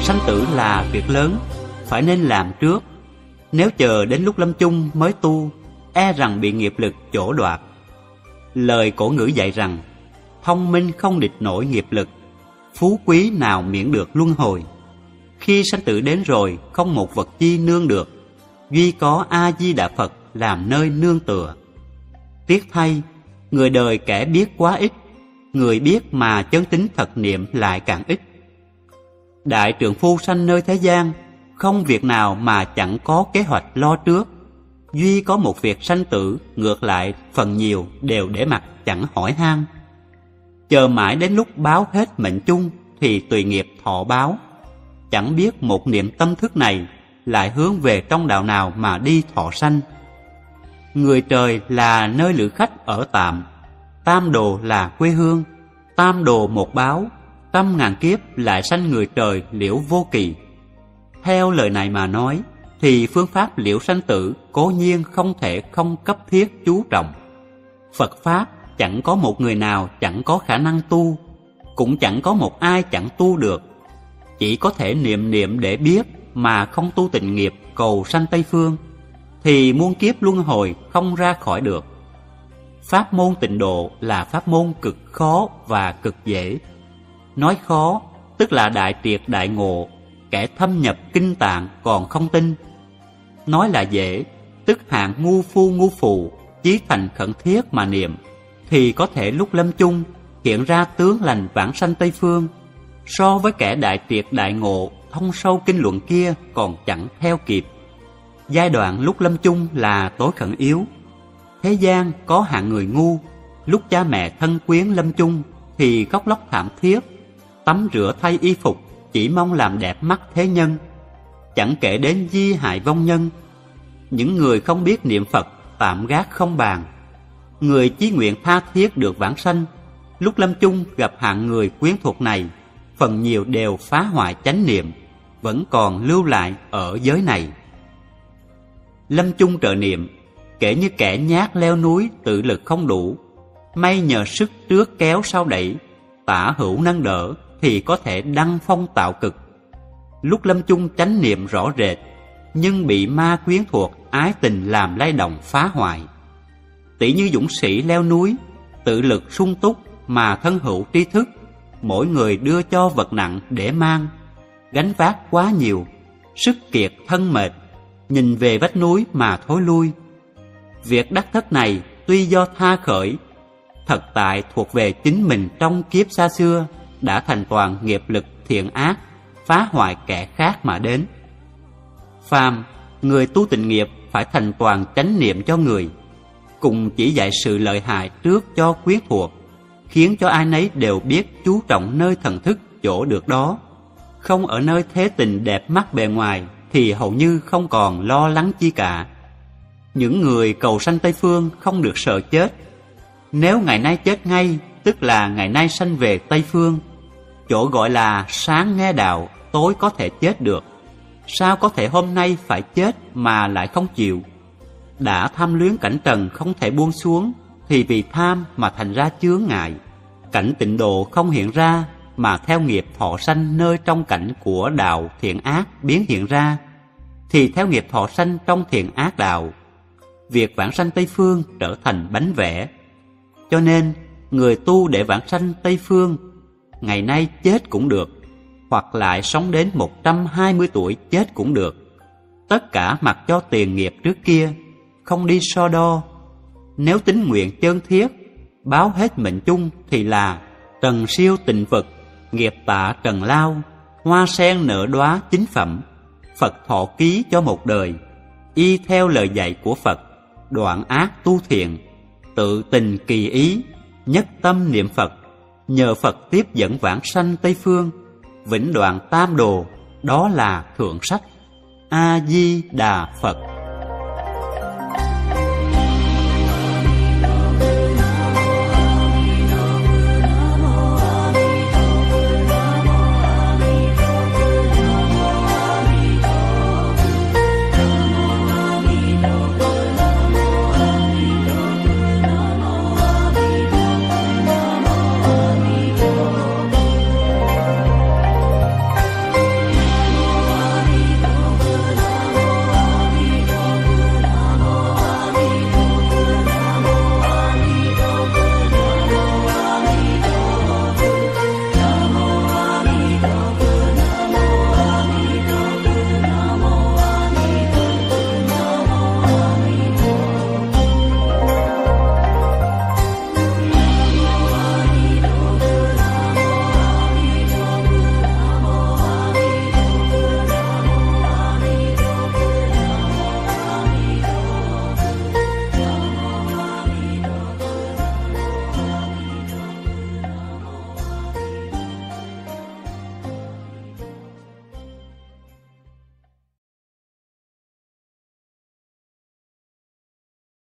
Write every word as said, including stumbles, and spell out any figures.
Sanh tử là việc lớn, phải nên làm trước. Nếu chờ đến lúc lâm chung mới tu, e rằng bị nghiệp lực chỗ đoạt. Lời cổ ngữ dạy rằng, thông minh không địch nổi nghiệp lực, phú quý nào miễn được luân hồi. Khi sanh tử đến rồi, không một vật chi nương được, duy có A-di-đà Phật làm nơi nương tựa. Tiếc thay, người đời kẻ biết quá ít, người biết mà chân tính thật niệm lại càng ít. Đại trượng phu sanh nơi thế gian, không việc nào mà chẳng có kế hoạch lo trước. Duy có một việc sanh tử, ngược lại phần nhiều đều để mặc chẳng hỏi han. Chờ mãi đến lúc báo hết mệnh chung thì tùy nghiệp thọ báo. Chẳng biết một niệm tâm thức này lại hướng về trong đạo nào mà đi thọ sanh. Người trời là nơi lữ khách ở tạm, tam đồ là quê hương. Tam đồ một báo, trăm ngàn kiếp lại sanh người trời liễu vô kỳ. Theo lời này mà nói, thì phương pháp liễu sanh tử cố nhiên không thể không cấp thiết chú trọng. Phật Pháp chẳng có một người nào chẳng có khả năng tu, cũng chẳng có một ai chẳng tu được. Chỉ có thể niệm niệm để biết mà không tu tịnh nghiệp cầu sanh Tây Phương, thì muôn kiếp luân hồi không ra khỏi được. Pháp môn tịnh độ là pháp môn cực khó và cực dễ. Nói khó, tức là đại triệt đại ngộ, kẻ thâm nhập kinh tạng còn không tin. Nói là dễ, tức hạng ngu phu ngu phù, chí thành khẩn thiết mà niệm, thì có thể lúc lâm chung hiện ra tướng lành vãng sanh Tây Phương. So với kẻ đại triệt đại ngộ, thông sâu kinh luận kia còn chẳng theo kịp. Giai đoạn lúc lâm chung là tối khẩn yếu. Thế gian có hạng người ngu, lúc cha mẹ thân quyến lâm chung thì khóc lóc thảm thiết, tắm rửa thay y phục chỉ mong làm đẹp mắt thế nhân. Chẳng kể đến di hại vong nhân. Những người không biết niệm Phật tạm gác không bàn. Người chí nguyện tha thiết được vãng sanh, lúc lâm chung gặp hạng người quyến thuộc này, phần nhiều đều phá hoại chánh niệm, vẫn còn lưu lại ở giới này. Lâm chung trợ niệm, kể như kẻ nhát leo núi tự lực không đủ, may nhờ sức trước kéo sau đẩy, tả hữu nâng đỡ thì có thể đăng phong tạo cực. Lúc lâm chung chánh niệm rõ rệt, nhưng bị ma quyến thuộc ái tình làm lay động phá hoại. Tỷ như dũng sĩ leo núi, tự lực sung túc mà thân hữu tri thức, mỗi người đưa cho vật nặng để mang, gánh vác quá nhiều, sức kiệt thân mệt, nhìn về vách núi mà thối lui. Việc đắc thất này tuy do tha khởi, thật tại thuộc về chính mình trong kiếp xa xưa đã thành toàn nghiệp lực thiện ác, phá hoại kẻ khác mà đến. Phàm, người tu tịnh nghiệp phải thành toàn chánh niệm cho người, cùng chỉ dạy sự lợi hại trước cho quyến thuộc, khiến cho ai nấy đều biết chú trọng nơi thần thức chỗ được đó. Không ở nơi thế tình đẹp mắt bề ngoài thì hầu như không còn lo lắng chi cả. Những người cầu sanh Tây Phương không được sợ chết. Nếu ngày nay chết ngay, tức là ngày nay sanh về Tây Phương. Chỗ gọi là sáng nghe đạo, tối có thể chết được. Sao có thể hôm nay phải chết mà lại không chịu? Đã tham luyến cảnh trần không thể buông xuống, thì vì tham mà thành ra chướng ngại. Cảnh tịnh độ không hiện ra, mà theo nghiệp thọ sanh nơi trong cảnh của đạo thiện ác biến hiện ra, thì theo nghiệp thọ sanh trong thiện ác đạo. Việc vãng sanh Tây Phương trở thành bánh vẽ. Cho nên, người tu để vãng sanh Tây Phương, ngày nay chết cũng được, hoặc lại sống đến một trăm hai mươi tuổi chết cũng được. Tất cả mặc cho tiền nghiệp trước kia, không đi so đo. Nếu tính nguyện chân thiết, báo hết mệnh chung thì là trần siêu tịnh vật, nghiệp tạ trần lao, hoa sen nở đóa chính phẩm, Phật thọ ký cho một đời. Y theo lời dạy của Phật, đoạn ác tu thiện, tự tình kỳ ý, nhất tâm niệm Phật, nhờ Phật tiếp dẫn vãng sanh Tây Phương, vĩnh đoạn tam đồ, đó là thượng sách. A Di Đà Phật.